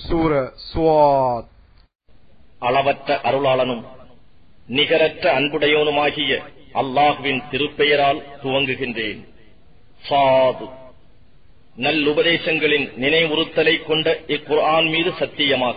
சூர ஸ்வாத். அளவற்ற அருளாளனும் நிகரற்ற அன்புடையவனுமாகிய அல்லாஹ்வின் திருப்பெயரால் துவங்குகின்றேன். சாது. நல்லுபதேசங்களின் நினைவுறுத்தலை கொண்ட இக்குர்ஆன் மீது சத்தியமாக.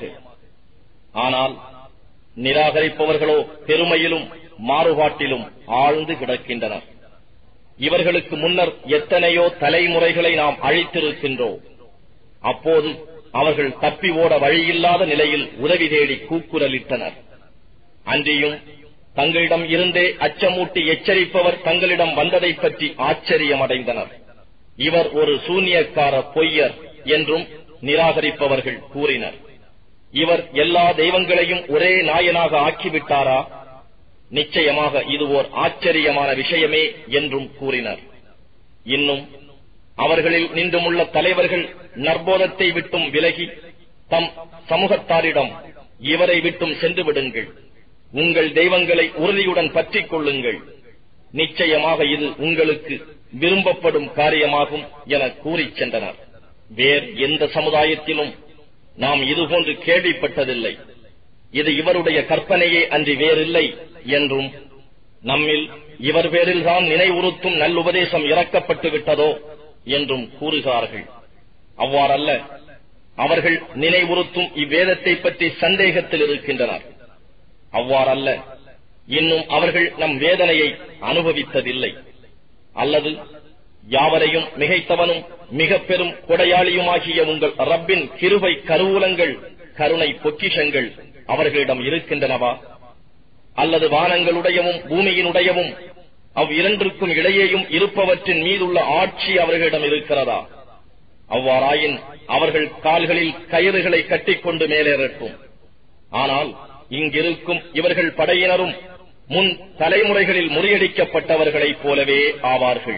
ஆனால் நிராகரிப்பவர்களோ பெருமையிலும் மாறுபாட்டிலும் ஆழ்ந்து கிடக்கின்றனர். இவர்களுக்கு முன்னர் எத்தனையோ தலைமுறைகளை நாம் அழித்திருக்கின்றோம். அப்போது அவர்கள் தப்பி ஓட வழியில்லாத நிலையில் உதவி தேடி கூக்குரலிட்டனர். அன்றியும் தங்களிடம் இருந்தே அச்சமூட்டி எச்சரிப்பவர் தங்களிடம் வந்ததை பற்றி ஆச்சரியமடைந்தனர். இவர் ஒரு சூனியக்கார பொய்யர் என்றும் நிராகரிப்பவர்கள் கூறினர். இவர் எல்லா தெய்வங்களையும் ஒரே நாயனாக ஆக்கிவிட்டாரா? நிச்சயமாக இது ஓர் ஆச்சரியமான விஷயமே என்றும் கூறினர். இன்னும் அவர்களில் நின்றுமுள்ள தலைவர்கள் நற்போதத்தை விட்டும் விலகி தம் சமூகத்தாரிடம் இவரை விட்டும் சென்று விடுங்கள், உங்கள் தெய்வங்களை உறுதியுடன் பற்றிக் கொள்ளுங்கள், நிச்சயமாக இது உங்களுக்கு விரும்பப்படும் காரியமாகும் என கூறிச் சென்றனர். வேறு எந்த சமுதாயத்திலும் நாம் இதுபோன்று கேள்விப்பட்டதில்லை. இது இவருடைய கற்பனையே அன்றி வேறில்லை என்றும், நம்மில் இவர் பேரில்தான் நினைவுறுத்தும் நல்லுபதேசம் இறக்கப்பட்டு விட்டதோ என்றும் கூறுகிறார்கள். அவ்வாறல்ல, அவர்கள் நினைவுறுத்தும் இவ்வேதத்தை பற்றி சந்தேகத்தில் இருக்கின்றனர். அவ்வாறல்ல, இன்னும் அவர்கள் நம் வேதனையை அனுபவித்ததில்லை. அல்லது யாவரையும் மிகைத்தவனும் மிக பெரும் கொடையாளியுமாகிய உங்கள் ரப்பின் கிருபை கருவூலங்கள் கருணை பொக்கிஷங்கள் அவர்களிடம் இருக்கின்றனவா? அல்லது வானங்களுடையவும் பூமியினுடையவும் அவ்விரண்டிற்கும் இடையேயும் இருப்பவற்றின் மீதுள்ள ஆட்சி அவர்களிடம் இருக்கிறதா? அவ்வாறாயின் அவர்கள் கால்களில் கயிறுகளை கட்டிக்கொண்டு மேலேறட்டும். ஆனால் இங்கிருக்கும் இவர்கள் படையினரும் முன் தலைமுறைகளில் முறியடிக்கப்பட்டவர்களைப் போலவே ஆவார்கள்.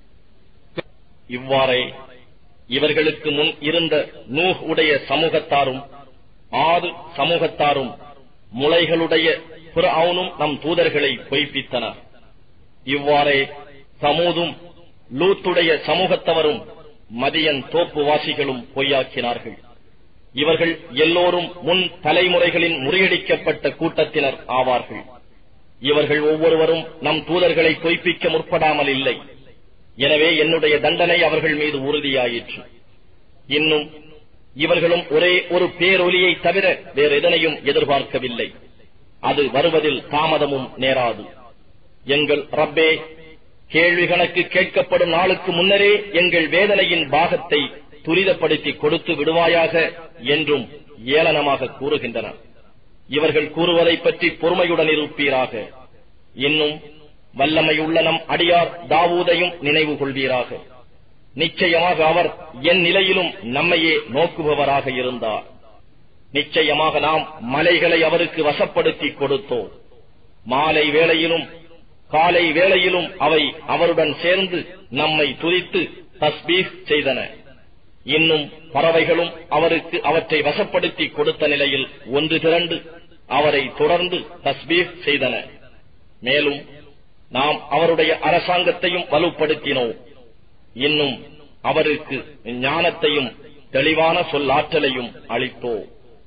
இவ்வாறே இவர்களுக்கு முன் இருந்த நூஹ் உடைய சமூகத்தாரும் ஆது சமூகத்தாரும் முளைகளுடைய ஃபிர்அவுனும் நம் தூதர்களை பொய்ப்பித்தனர். இவ்வாறே சமூதும் லூத்துடைய சமூகத்தவரும் மதியன் தோப்புவாசிகளும் பொய்யாக்கினார்கள். இவர்கள் எல்லோரும் முன் தலைமுறைகளின் முறியடிக்கப்பட்ட கூட்டத்தினர் ஆவார்கள். இவர்கள் ஒவ்வொருவரும் நம் தூதர்களை பொய்ப்பிக்க முற்படாமல் இல்லை. எனவே என்னுடைய தண்டனை அவர்கள் மீது உறுதியாயிற்று. இன்னும் இவர்களும் ஒரே ஒரு பேரொலியை தவிர வேறு எதனையும் எதிர்பார்க்கவில்லை. அது வருவதில் தாமதமும் நேராது. எங்கள் ரப்பே, கேள்வி கணக்கு கேட்கப்படும் நாளுக்கு முன்னரே எங்கள் வேதனையின் பாகத்தை துரிதப்படுத்தி கொடுத்து விடுவாயாக என்றும் ஏளனமாக கூறுகின்றனர். இவர்கள் கூறுவதை பற்றி பொறுமையுடன் இருப்பீராக. இன்னும் வல்லமையுள்ள நம் அடியார் தாவூதையும் நினைவு கொள்வீராக. நிச்சயமாக அவர் என் நிலையிலும் நம்மையே நோக்குபவராக இருந்தார். நிச்சயமாக நாம் மலைகளை அவருக்கு வசப்படுத்தி கொடுத்தோம். மாலை வேளையிலும் காலை வேளையிலும் அவை அவருடன் சேர்ந்து நம்மை துதித்து தஸ்பீஹ் செய்தன. இன்னும் பறவைகளும் அவருக்கு அவற்றை வசப்படுத்தி கொடுத்த நிலையில் ஒன்று திரண்டு அவரை தொடர்ந்து தஸ்பீஹ் செய்தன. மேலும் நாம் அவருடைய அரசாங்கத்தையும் வலுப்படுத்தினோம். இன்னும் அவருக்கு ஞானத்தையும் தெளிவான சொல்லாற்றலையும் அளித்தோம்.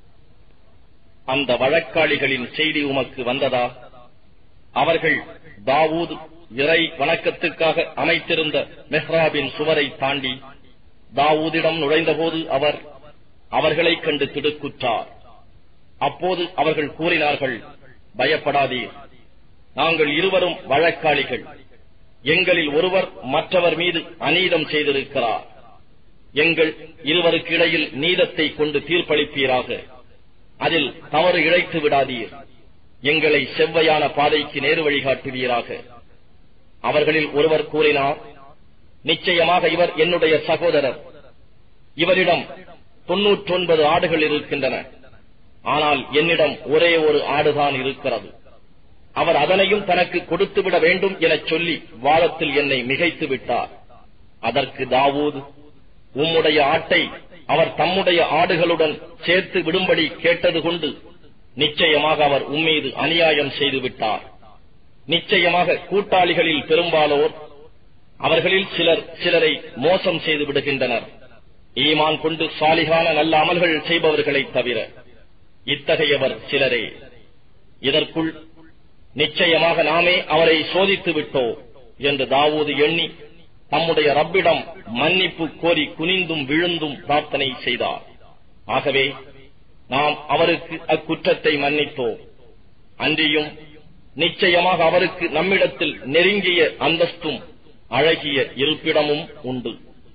அந்த வழக்காளிகளின் செய்தி உமக்கு வந்ததா? அவர்கள் தாவூத் இறை வணக்கத்துக்காக அமைத்திருந்த மெஹ்ராபின் சுவரை தாண்டி தாவூதிடம் நுழைந்தபோது அவர் அவர்களைக் கண்டு திடுக்குற்றார். அப்போது அவர்கள் கூறினார்கள், பயப்படாதீர், நாங்கள் இருவரும் வழக்காளிகள். எங்களில் ஒருவர் மற்றவர் மீது அநீதம் செய்திருக்கிறார். எங்கள் இருவருக்கு இடையில் நீதத்தை கொண்டு தீர்ப்பளிப்பீராக. அதில் தவறு இழைத்து விடாதீர். எங்களை செவ்வையான பாதைக்கு நேரு வழிகாட்டுவீராக. அவர்களில் ஒருவர் கூறினார், நிச்சயமாக இவர் என்னுடைய சகோதரர். இவரிடம் 99 ஆடுகள் இருக்கின்றன. ஆனால் என்னிடம் ஒரே ஒரு ஆடுதான் இருக்கிறது. அவர் அதனையும் தனக்கு கொடுத்துவிட வேண்டும் எனச் சொல்லி வாதத்தில் என்னை மிகைத்து விட்டார். அதற்கு தாவூத், உம்முடைய ஆட்டை அவர் தம்முடைய ஆடுகளுடன் சேர்த்து விடும்படி கேட்டது கொண்டு நிச்சயமாக அவர் உம்மீது அநியாயம் செய்து விட்டார். நிச்சயமாக கூட்டாளிகளில் பெரும்பாலோர் அவர்களில் சிலரை மோசம் செய்து விடுகின்றனர். ஈமான் கொண்டு சாலிகான நல்ல அமல்கள் செய்பவர்களை தவிர இத்தகையவர் சிலரே. இதற்குள் நிச்சயமாக நாமே அவரை சோதித்து விட்டோம் என்று தாவூது எண்ணி தம்முடைய ரப்பிடம் மன்னிப்பு கோரி குனிந்தும் விழுந்தும் பிரார்த்தனை செய்தார். ஆகவே நாம் அவருக்கு அக்குற்றத்தை மன்னித்தோம். அன்றியும் நிச்சயமாக அவருக்கு நம்மிடத்தில் நெருங்கிய அந்தஸ்தும் அழகிய இருப்பிடமும் உண்டு.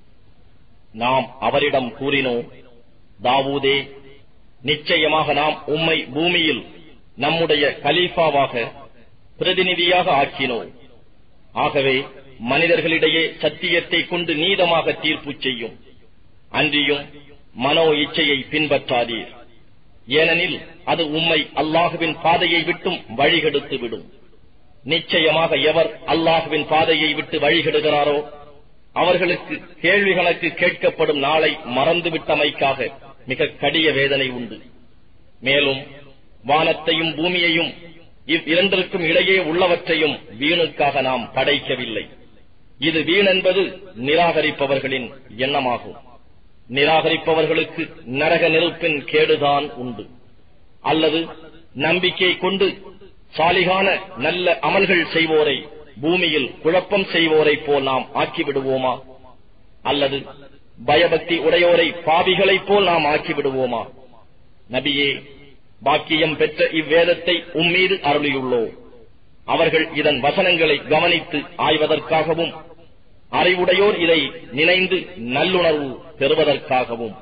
நாம் அவரிடம் கூறினோம், தாவூதே, நிச்சயமாக நாம் உம்மை பூமியில் நம்முடைய கலீஃபாவாக பிரதிநிதியாக ஆக்கினோம். ஆகவே மனிதர்களிடையே சத்தியத்தை கொண்டு நீதமாக தீர்ப்பு செய்யும். அன்றியும் மனோ இச்சையை பின்பற்றாதீர். ஏனெனில் அது உம்மை அல்லாஹுவின் பாதையை விட்டும் வழிகெடுத்து விடும். நிச்சயமாக எவர் அல்லாஹுவின் பாதையை விட்டு வழிகெடுகிறாரோ அவர்களுக்கு கேள்வி கணக்கு கேட்கப்படும் நாளை மறந்துவிட்டமைக்காக மிக கடிய வேதனை உண்டு. மேலும் வானத்தையும் பூமியையும் இவ்விரண்டிற்கும் இடையே உள்ளவற்றையும் வீணுக்காக நாம் படைக்கவில்லை. இது வீணென்பது நிராகரிப்பவர்களின் எண்ணமாகும். நிராகரிப்பவர்களுக்கு நரக நெருப்பின் கேடுதான் உண்டு. அல்லது நம்பிக்கை கொண்டு சாலிகான நல்ல அமல்கள் செய்வோரை பூமியில் குழப்பம் செய்வோரை போல் நாம் ஆக்கிவிடுவோமா? அல்லது பயபக்தி உடையோரை பாவிகளைப் போல் நாம் ஆக்கிவிடுவோமா? நபியே, பாக்கியம் பெற்ற இவ்வேதத்தை உம்மீது அருளியுள்ளோம். அவர்கள் இதன் வசனங்களை கவனித்து ஆய்வதற்காகவும் அறிவுடையோர் இதை நினைந்து நல்லுணர்வு பெறுவதற்காகவும்.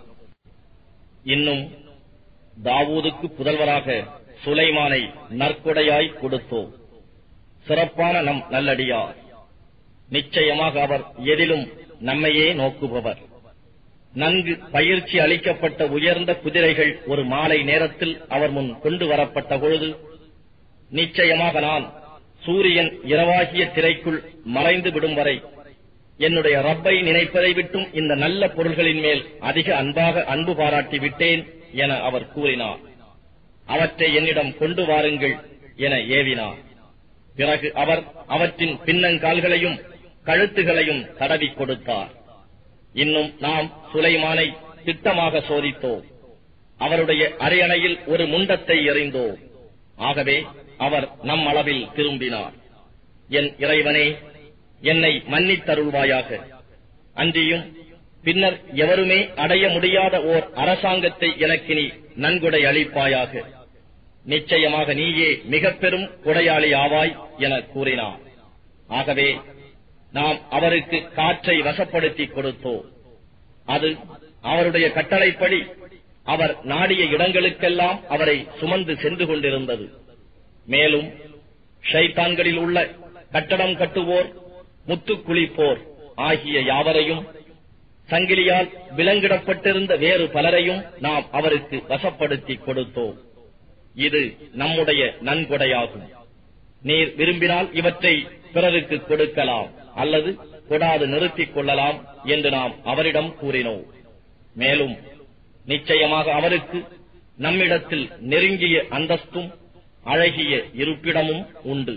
இன்னும் தாவூதுக்கு புதல்வராக சுலைமானை நற்கொடையாய் கொடுத்தோம். சிறப்பான நம் நல்லடியார். நிச்சயமாக அவர் எதிலும் நம்மையே நோக்குபவர். நன்கு பயிற்சி அளிக்கப்பட்ட உயர்ந்த குதிரைகள் ஒரு மாலை நேரத்தில் அவர் முன் கொண்டு வரப்பட்ட பொழுது, நிச்சயமாக நான் சூரியன் இரவாகிய திரைக்குள் மறைந்து விடும் வரை என்னுடைய ரப்பை நினைப்பதை விட்டும் இந்த நல்ல பொருள்களின் மேல் அதிக அன்பாக அன்பு பாராட்டி விட்டேன் என அவர் கூறினார். அவற்றை என்னிடம் கொண்டு வாருங்கள் என ஏவினார். பிறகு அவர் அவற்றின் பின்னங்கால்களையும் கழுத்துகளையும் தடவி கொடுத்தார். இன்னும் நாம் சுலைமானை திட்டமாக சோதித்தோம். அவருடைய அரியணையில் ஒரு முண்டத்தை எறிந்தோம். ஆகவே அவர் நம் அளவில் திரும்பினார். என் இறைவனே, என்னை மன்னித்தருள்வாயாக. அன்றியும் பின்னர் எவருமே அடைய முடியாத ஓர் அரசாங்கத்தை எனக்கு நீ நன்கொடை அளிப்பாயாக. நிச்சயமாக நீயே மிக பெரும் கொடையாளி ஆவாய் என கூறினார். ஆகவே நாம் அவருக்கு காற்றை வசப்படுத்தி கொடுத்தோம். அது அவருடைய கட்டளைப்படி அவர் நாடிய இடங்களுக்கெல்லாம் அவரை சுமந்து சென்று கொண்டிருந்தது. மேலும் ஷைத்தான்களில் உள்ள கட்டடம் கட்டுவோர், முத்துக் குளிப்போர் ஆகிய யாவரையும், சங்கிலியால் விலங்கிடப்பட்டிருந்த வேறு பலரையும் நாம் அவருக்கு வசப்படுத்தி கொடுத்தோம். இது நம்முடைய நன்கொடையாகும். நீர் விரும்பினால் இவற்றை பிறருக்கு கொடுக்கலாம் அல்லது கொடாது நிறுத்திக் கொள்ளலாம் என்று நாம் அவரிடம் கூறினோம். மேலும் நிச்சயமாக அவருக்கு நம்மிடத்தில் நெருங்கிய அந்தஸ்தும் அழகிய இருப்பிடமும் உண்டு.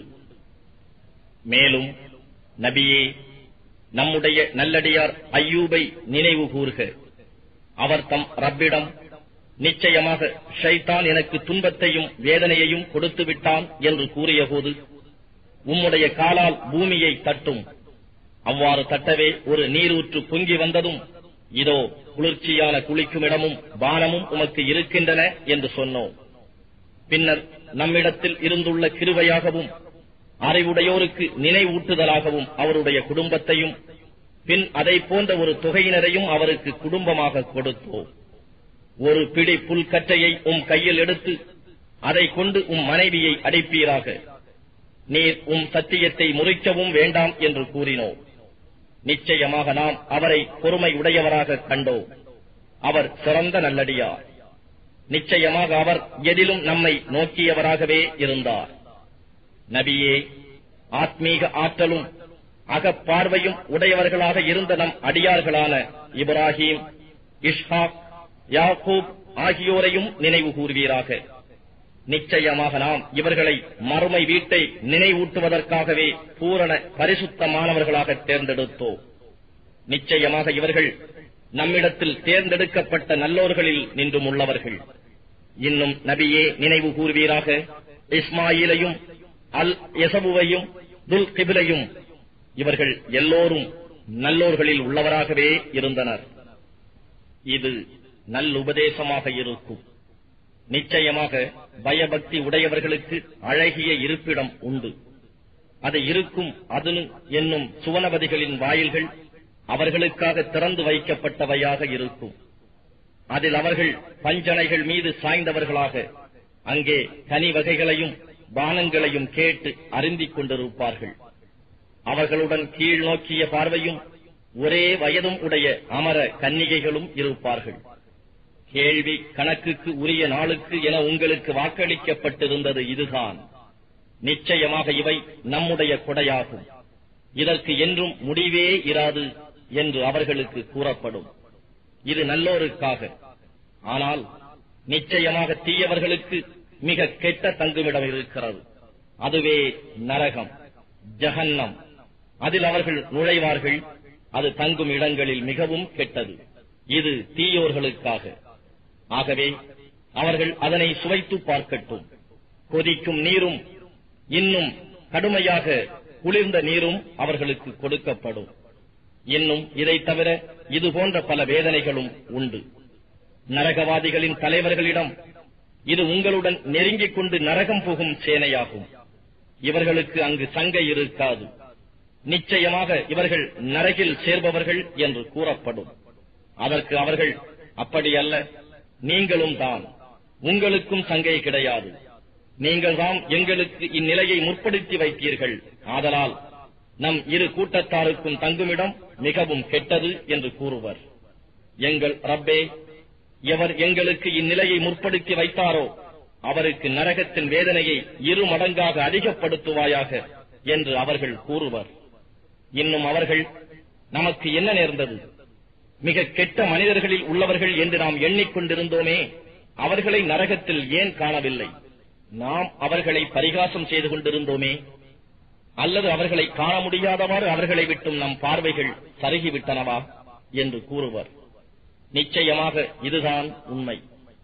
மேலும் நபியே, நம்முடைய நல்லடியார் அய்யூபை நினைவு கூர்க. அவர் தம் ரப்பிடம், நிச்சயமாக ஷைத்தான் எனக்கு துன்பத்தையும் வேதனையையும் கொடுத்து விட்டான் என்று கூறியபோது, உம்முடைய காலால் பூமியை தட்டும். அவ்வாறு தட்டவே ஒரு நீரூற்று பொங்கி வந்ததும், இதோ குளிர்ச்சியான குளிக்குமிடமும் பானமும் உமக்கு இருக்கின்றன என்று சொன்னோம். பின்னர் நம்மிடத்தில் இருந்துள்ள கிருபையாகவும் அறிவுடையோருக்கு நினைவூட்டுதலாகவும் அவருடைய குடும்பத்தையும் பின் அதை போன்ற ஒரு தொகையினரையும் அவருக்கு குடும்பமாக கொடுத்தோம். ஒரு பிடி புல்கற்றையை உம் கையில் எடுத்து அதை கொண்டு உம் மனைவியை அடைப்பீராக. நீர் உம் சத்தியத்தை முறிக்கவும் வேண்டாம் என்று கூறினோம். நிச்சயமாக நாம் அவரை பொறுமை உடையவராக கண்டோம். அவர் சிறந்த நல்லடியார். நிச்சயமாக அவர் எதிலும் நம்மை நோக்கியவராகவே இருந்தார். நபியே, ஆத்மீக ஆற்றலும் அகப்பார்வையும் உடையவர்களாக இருந்த நம் அடியார்களான இப்ராஹிம், இஸ்ஹாக், யாக்கூப் ஆகியோரையும் நினைவு கூர்வீராக. நிச்சயமாக நாம் இவர்களை மறுமை வீட்டை நினைவூட்டுவதற்காகவே பூரண பரிசுத்தமானவர்களாக தேர்ந்தெடுத்தோம். நிச்சயமாக இவர்கள் நம்மிடத்தில் தேர்ந்தெடுக்கப்பட்ட நல்லோர்களில் நின்றும் உள்ளவர்கள். இன்னும் நபியே நினைவு கூர்வீராக, இஸ்மாயிலையும் அல் யசபுவையும் துல் கிபிலையும் இவர்கள் எல்லோரும் நல்லோர்களில் உள்ளவராகவே இருந்தனர். இது நல்லுபதேசமாக இருக்கும். நிச்சயமாக பயபக்தி உடையவர்களுக்கு அழகிய இருப்பிடம் உண்டு. அது இருக்கும் அதுனு என்னும் சுவனபதிகளின் வாயில்கள் அவர்களுக்காக திறந்து வைக்கப்பட்டவையாக இருக்கும். அதில் அவர்கள் பஞ்சனைகள் மீது சாய்ந்தவர்களாக அங்கே கனி வகைகளையும் பானங்களையும் கேட்டு அருந்திக் கொண்டிருப்பார்கள். அவர்களுடன் கீழ் நோக்கிய பார்வையும் ஒரே வயதும் உடைய அமர கன்னிகைகளும் இருப்பார்கள். கேள்வி கணக்குக்கு உரிய நாளுக்கு என உங்களுக்கு வாக்களிக்கப்பட்டிருந்தது இதுதான். நிச்சயமாக இவை நம்முடைய கொடையாகும். இதற்கு என்றும் முடிவே இராது என்று அவர்களுக்கு கூறப்படும். இது நல்லோருக்காக. ஆனால் நிச்சயமாக தீயவர்களுக்கு மிக கெட்ட தங்குமிடம் இருக்கிறது. அதுவே நரகம், ஜஹன்னம். அதில் அவர்கள் நுழைவார்கள். அது தங்கும் இடங்களில் மிகவும் கெட்டது. இது தீயோர்களுக்காக. ஆகவே அவர்கள் அதனை சுவைத்து பார்க்கட்டும். கொதிக்கும் நீரும் இன்னும் கடுமையாக குளிர்ந்த நீரும் அவர்களுக்கு கொடுக்கப்படும். இன்னும் இதை தவிர இதுபோன்ற பல வேதனைகளும் உண்டு. நரகவாதிகளின் தலைவர்களிடம், இது உங்களுடன் நெருங்கிக் கொண்டு நரகம் புகும் சேனையாகும். இவர்களுக்கு அங்கு சங்கை இருக்காது. நிச்சயமாக இவர்கள் நரகில் சேர்பவர்கள் என்று கூறப்படும். அதற்கு அவர்கள், அப்படியல்ல, நீங்களும் தான், உங்களுக்கும் சங்கை கிடையாது. நீங்கள் தான் எங்களுக்கு இந்நிலையை முற்படுத்தி வைத்தீர்கள். ஆதலால் நம் இரு கூட்டத்தாருக்கும் தங்குமிடம் மிகவும் கெட்டது என்று கூறுவர். எங்கள் ரப்பே, எவர் எங்களுக்கு இந்நிலையை முற்படுத்தி வைத்தாரோ அவருக்கு நரகத்தின் வேதனையை 2 மடங்காக அதிகப்படுத்துவாயாக என்று அவர்கள் கூறுவர். இன்னும் அவர்கள், நமக்கு என்ன நேர்ந்தது? மிக கெட்ட மனிதர்களில் உள்ளவர்கள் என்று நாம் எண்ணிக்கொண்டிருந்தோமே, அவர்களை நரகத்தில் ஏன் காணவில்லை? நாம் அவர்களை பரிகாசம் செய்து கொண்டிருந்தோமே, அல்லது அவர்களை காண முடியாதவாறு அவர்களை விட்டும் நம் பார்வைகள் சருகிவிட்டனவா என்று கூறுவர். நிச்சயமாக இதுதான் உண்மை.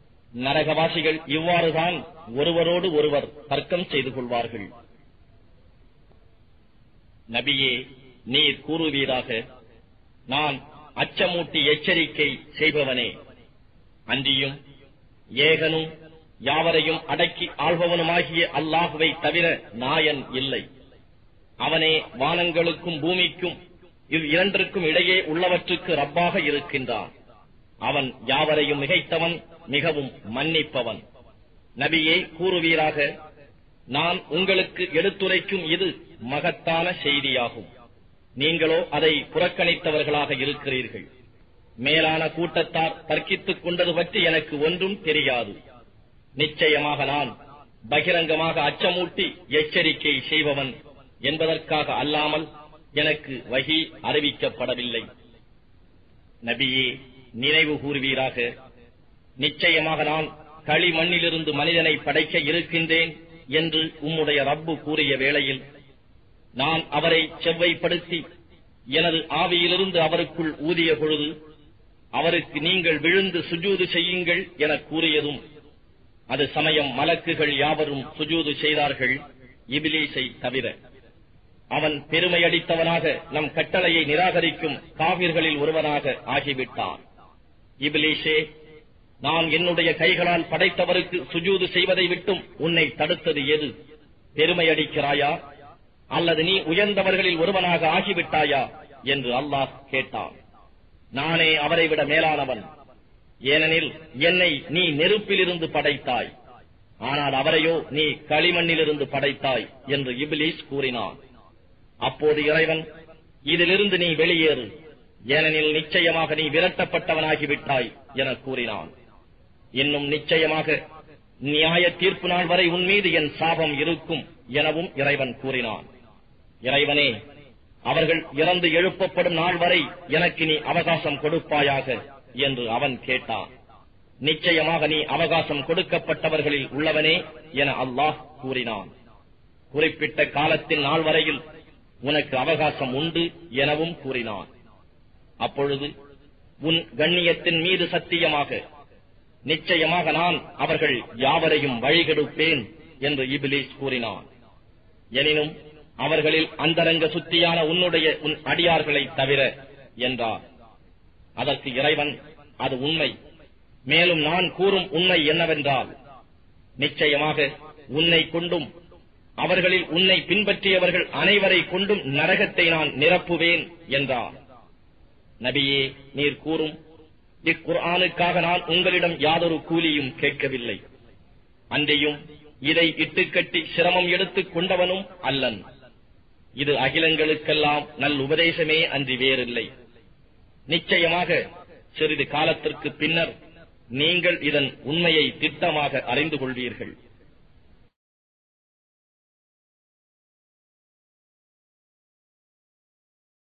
நரகவாசிகள் இவ்வாறுதான் ஒருவரோடு ஒருவர் தர்க்கம் செய்து கொள்வார்கள். நபியே, நீர் கூறுவீராக, நான் அச்சமூட்டி எச்சரிக்கை செய்பவனே. அன்றியும் ஏகனும் யாவரையும் அடக்கி ஆள்பவனுமாகிய அல்லாஹுவை தவிர நாயன் இல்லை. அவனே வானங்களுக்கும் பூமிக்கும் இவ்விரண்டிற்கும் இடையே உள்ளவற்றுக்கு ரப்பாக இருக்கின்றான். அவன் யாவரையும் மிகைத்தவன், மிகவும் மன்னிப்பவன். நபியே கூறுவீராக, நான் உங்களுக்கு எடுத்துரைக்கும் இது மகத்தான செய்தியாகும். நீங்களோ அதை புறக்கணித்தவர்களாக இருக்கிறீர்கள். மேலான கூட்டத்தார் தர்க்கித்துக் கொண்டது பற்றி எனக்கு ஒன்றும் தெரியாது. நிச்சயமாக நான் பகிரங்கமாக அச்சமூட்டி எச்சரிக்கை செய்பவன் என்பதற்காக அல்லாமல் எனக்கு வஹி அறிவிக்கப்படவில்லை. நபியே, நினைவு கூறுவீராக, நிச்சயமாக நான் களிமண்ணிலிருந்து மனிதனை படைக்க இருக்கின்றேன் என்று உம்முடைய ரப்பு கூறிய வேளையில், நான் அவரை செவ்வைப்படுத்தி எனது ஆவியிலிருந்து அவருக்குள் ஊதிய பொழுது அவருக்கு நீங்கள் விழுந்து சுஜூது செய்யுங்கள் என கூறியதும், அது சமயம் மலக்குகள் யாவரும் சுஜூது செய்தார்கள், இபிலீஸை தவிர. அவன் பெருமையடித்தவனாக நம் கட்டளையை நிராகரிக்கும் காவிர்களில் ஒருவனாக ஆகிவிட்டான். இபிலீஸே, நான் என்னுடைய கைகளால் படைத்தவருக்கு சுஜூது செய்வதை விட்டும் உன்னை தடுத்தது எது? பெருமையடிக்கிறாயா அல்லது நீ உயர்ந்தவர்களில் ஒருவனாக ஆகிவிட்டாயா என்று அல்லாஹ் கேட்டான். நானே அவரை விட மேலானவன். ஏனெனில் என்னை நீ நெருப்பிலிருந்து படைத்தாய், ஆனால் அவரையோ நீ களிமண்ணிலிருந்து படைத்தாய் என்று இப்லீஸ் கூறினான். அப்போது இறைவன், இதிலிருந்து நீ வெளியேறு, ஏனெனில் நிச்சயமாக நீ விரட்டப்பட்டவனாகிவிட்டாய் என கூறினான். இன்னும் நிச்சயமாக நியாய தீர்ப்பு நாள் வரை உன் மீது என் சாபம் இருக்கும் எனவும் இறைவன் கூறினான். இறைவனே, அவர்கள் இறந்து எழுப்பப்படும் நாள் வரை எனக்கு நீ அவகாசம் கொடுப்பாயாக என்று அவன் கேட்டான். நிச்சயமாக நீ அவகாசம் கொடுக்கப்பட்டவர்களில் உள்ளவனே என அல்லாஹ் கூறினான். குறிப்பிட்ட காலத்தின் நாள் வரையில் உனக்கு அவகாசம் உண்டு எனவும் கூறினான். அப்பொழுது உன் கண்ணியத்தின் மீது சத்தியமாக, நிச்சயமாக நான் அவர்கள் யாவரையும் வழிகெடுப்பேன் என்று இப்லீஸ் கூறினான். எனினும் அவர்களில் அந்தரங்க சுத்தியான உன் அடியார்களை தவிர என்றார். அதற்கு இறைவன், அது உண்மை. மேலும் நான் கூறும் உண்மை என்னவென்றால், நிச்சயமாக உன்னை கொண்டும் அவர்களில் உன்னை பின்பற்றியவர்கள் அனைவரை கொண்டும் நரகத்தை நான் நிரப்புவேன் என்றார். நபியே, நீர் கூறும், இக்குர்ஆனுக்காக நான் உங்களிடம் யாதொரு கூலியும் கேட்கவில்லை. அன்றையும் இதை இட்டுக்கட்டி சிரமம் எடுத்துக் கொண்டவனும் அல்லன். இது அகிலங்களுக்கெல்லாம் நல் உபதேசமே அன்றி வேறில்லை. நிச்சயமாக சிறிது காலத்திற்கு பின்னர் நீங்கள் இதன் உண்மையை திட்டமாக அறிந்து கொள்வீர்கள்.